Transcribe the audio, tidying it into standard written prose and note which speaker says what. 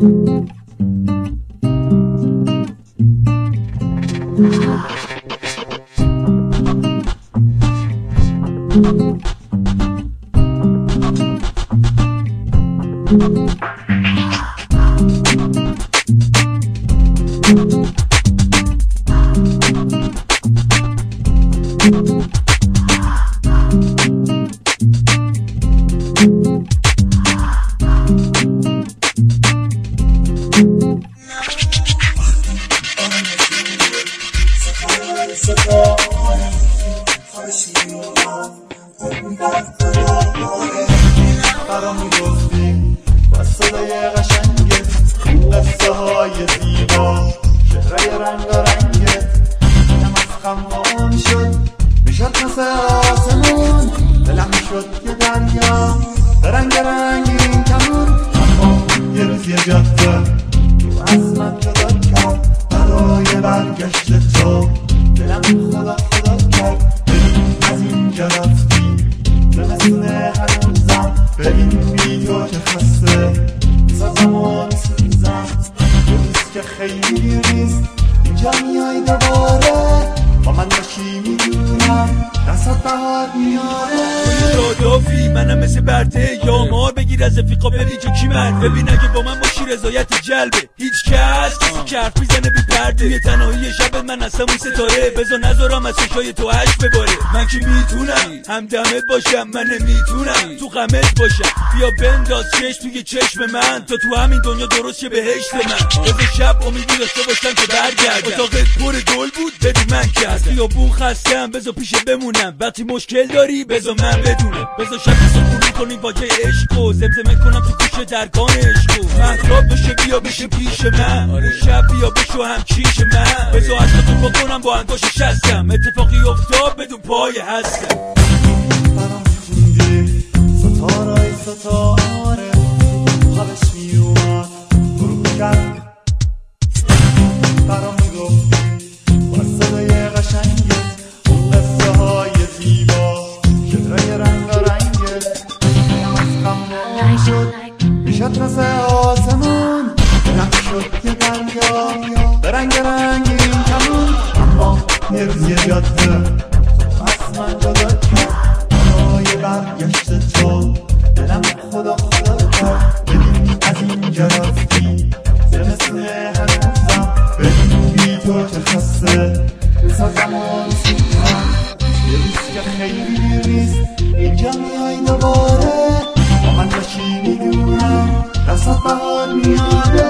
Speaker 1: برام میگفتیم با صدای قشنگت این قصه های زیبا شعرهای رنگارنگت دلم از غم وا میشد میشد مثل آسمون دلم میشد یه دریا به رنگ رنگین کمون اما یه روز یه جاده تو از من جدا کرد برای برگشت تو دلم خدا خدا کرد ببین از اینجا رفتی زمستونه هنوزم ببین بی تو که خسته میسازم و میسوزم یه روز که خیلی نیست اینجا میای دوباره با من باشی میدونم دستت بهار میاره
Speaker 2: دادافی منم مثل برده یا مار بگیر از رفیقا ببین که کی مرد ببین اگه با من باشی رضایت جلبه هیچ کس کسی که حرف میزنه بی پرده یه تنهایی شب من هستم اون ستاره بذار نذارم از چشای تو عشق بباره من که میتونم همدمت باشم من نمیتونم تو غمت باشم بیا بنداز چشم توی چشم من تا تو همین دنیا درست شه بهشت من بذار شب امیدی داشته باشم که برگردم اتاقت پر گل بود بدون من کرد خیابون خستم بذار پیش بمونم وقتی مشکل داری بذار من بدونم بذار شب سکونی کنیم واجه عشق و زمزمه کنم تو گوش درگان عشق و مهتاب بشه بیا بشه پیش من اون شب بیا بشو هم چیش من بذار از تو بکنم با انگاش شستم اتفاقی افتاد بدون پای هستم
Speaker 1: برام خوندی ستارای ستاره خوابش میومد غروب کرد برام میگفتی با صدای قشنگت اون قصه های زیبا شعرهای رنگارنگت دلم از غم وا شد میشد مثل آسمون دلم شد یه دریا به رنگ رنگین کمون اما یه روز یه جاده از من جدا کرد برای برگشت تو دلم خدا خدا کرد ببین از اینجا رفتی زمستونه هنوزم ببین بی تو که خسته بسازم و میسوزم یه روز که خیلی نیست اینجا میای دوباره با من باشی میدونم دستت بهار میاره